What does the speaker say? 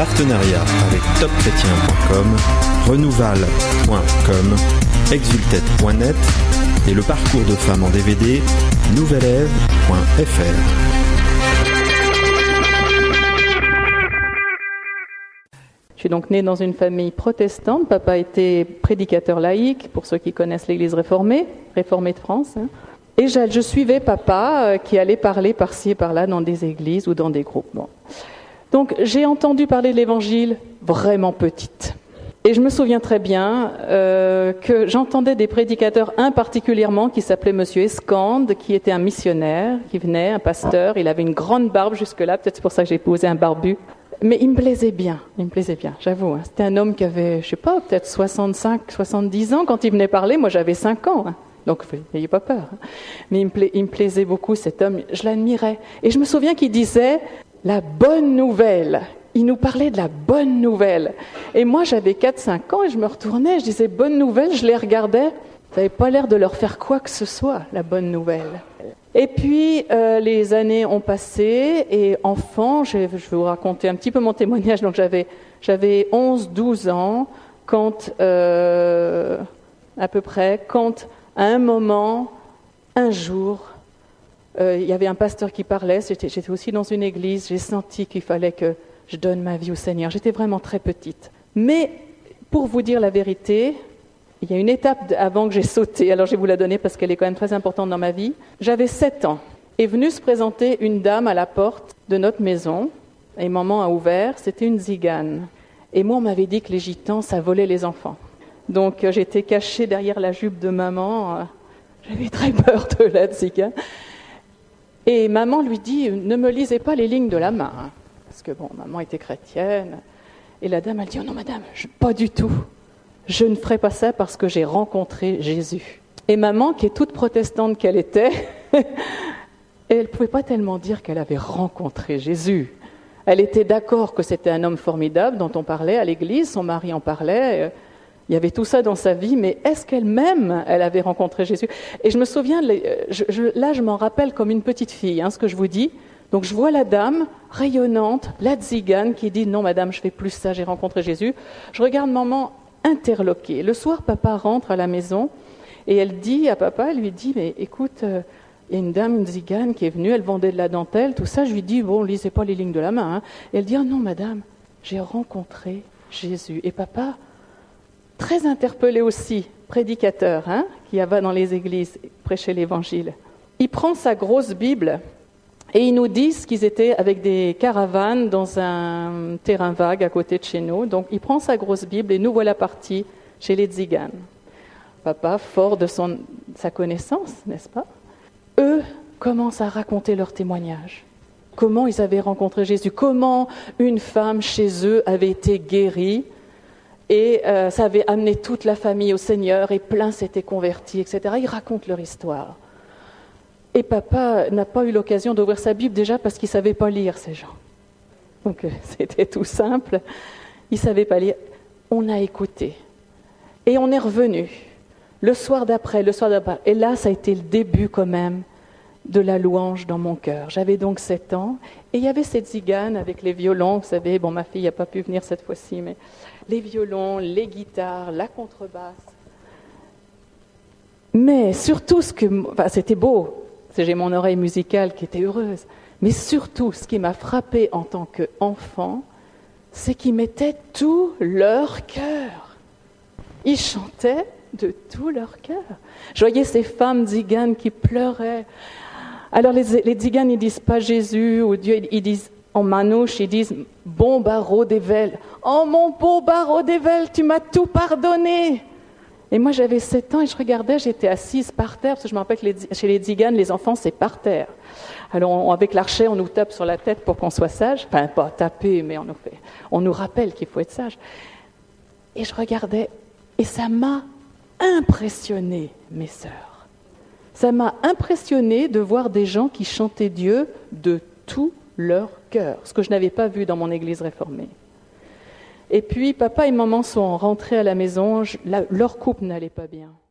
partenariat avec topchrétien.com, renouval.com, exultet.net et le parcours de femmes en DVD, nouvelève.fr. Je suis donc née dans une famille protestante. Papa était prédicateur laïque, pour ceux qui connaissent l'Église réformée de France. Et je suivais papa qui allait parler par-ci et par-là dans des églises ou dans des groupes. Bon. Donc j'ai entendu parler de l'Évangile vraiment petite. Et je me souviens très bien que j'entendais des prédicateurs, un particulièrement qui s'appelait Monsieur Escande, qui était un missionnaire, qui venait, un pasteur. Il avait une grande barbe jusque-là, peut-être c'est pour ça que j'ai épousé un barbu. Mais il me plaisait bien, j'avoue. Hein. C'était un homme qui avait, je sais pas, peut-être 65, 70 ans. Quand il venait parler, moi j'avais 5 ans. Hein. Donc, n'ayez pas peur. Hein. Mais il me plaisait beaucoup, cet homme. Je l'admirais. Et je me souviens qu'il disait la bonne nouvelle. Il nous parlait de la bonne nouvelle. Et moi, j'avais 4-5 ans et je me retournais, je disais bonne nouvelle, je les regardais. Ça n'avait pas l'air de leur faire quoi que ce soit, la bonne nouvelle. Et puis, les années ont passé et enfant, je vais vous raconter un petit peu mon témoignage. Donc, j'avais 11-12 ans quand, à peu près, quand, à un moment, un jour, il y avait un pasteur qui parlait. J'étais aussi dans une église. J'ai senti qu'il fallait que je donne ma vie au Seigneur. J'étais vraiment très petite. Mais, pour vous dire la vérité, il y a une étape avant que j'ai sauté, alors je vais vous la donner parce qu'elle est quand même très importante dans ma vie. J'avais 7 ans. Est venue se présenter une dame à la porte de notre maison, et maman a ouvert, c'était une zigane. Et moi, on m'avait dit que les gitans, ça volait les enfants. Donc j'étais cachée derrière la jupe de maman, j'avais très peur de la zigane. Et maman lui dit, ne me lisez pas les lignes de la main, hein, parce que bon, maman était chrétienne. Et la dame, elle dit, oh non madame, pas du tout. Je ne ferai pas ça parce que j'ai rencontré Jésus. Et maman, qui est toute protestante qu'elle était, elle ne pouvait pas tellement dire qu'elle avait rencontré Jésus. Elle était d'accord que c'était un homme formidable dont on parlait à l'église, son mari en parlait, il y avait tout ça dans sa vie, mais est-ce qu'elle-même, elle avait rencontré Jésus ? Et je me souviens, là je m'en rappelle comme une petite fille, hein, ce que je vous dis. Donc je vois la dame rayonnante, la tzigane, qui dit « Non madame, je ne fais plus ça, j'ai rencontré Jésus ». Je regarde maman interloquée. Le soir, papa rentre à la maison et elle dit à papa, elle lui dit « Mais écoute, il y a une dame, une tzigane qui est venue, elle vendait de la dentelle, tout ça. » Je lui dis « Bon, lisez pas les lignes de la main. Hein. » Et elle dit « Oh non madame, j'ai rencontré Jésus. » Et papa, très interpellé aussi, prédicateur, hein, qui va dans les églises prêcher l'évangile, il prend sa grosse Bible. Et ils nous disent qu'ils étaient avec des caravanes dans un terrain vague à côté de chez nous. Donc, il prend sa grosse Bible et nous voilà partis chez les tziganes. Papa, fort de sa connaissance, n'est-ce pas ? Eux commencent à raconter leur témoignage. Comment ils avaient rencontré Jésus, comment une femme chez eux avait été guérie et ça avait amené toute la famille au Seigneur et plein s'étaient convertis, etc. Ils racontent leur histoire. Et papa n'a pas eu l'occasion d'ouvrir sa Bible déjà parce qu'il ne savait pas lire, ces gens. Donc c'était tout simple. Il ne savait pas lire. On a écouté. Et on est revenu. Le soir d'après. Et là, ça a été le début quand même de la louange dans mon cœur. J'avais donc 7 ans. Et il y avait cette zigane avec les violons. Vous savez, bon, ma fille n'a pas pu venir cette fois-ci, mais les violons, les guitares, la contrebasse. Mais surtout, c'était beau. J'ai mon oreille musicale qui était heureuse. Mais surtout, ce qui m'a frappée en tant qu'enfant, c'est qu'ils mettaient tout leur cœur. Ils chantaient de tout leur cœur. Je voyais ces femmes tziganes qui pleuraient. Alors les tziganes, ils disent pas Jésus ou Dieu, ils disent en manouche, ils disent « Bon barreau d'Evel ». « Oh mon beau barreau d'Evel, tu m'as tout pardonné !» Et moi, j'avais 7 ans et je regardais, j'étais assise par terre, parce que je me rappelle que chez les tziganes, les enfants, c'est par terre. Alors, avec l'archet, on nous tape sur la tête pour qu'on soit sage. Enfin, pas taper, mais on nous rappelle qu'il faut être sage. Et je regardais, et ça m'a impressionné, mes sœurs. Ça m'a impressionné de voir des gens qui chantaient Dieu de tout leur cœur, ce que je n'avais pas vu dans mon église réformée. Et puis, papa et maman sont rentrés à la maison, leur couple n'allait pas bien.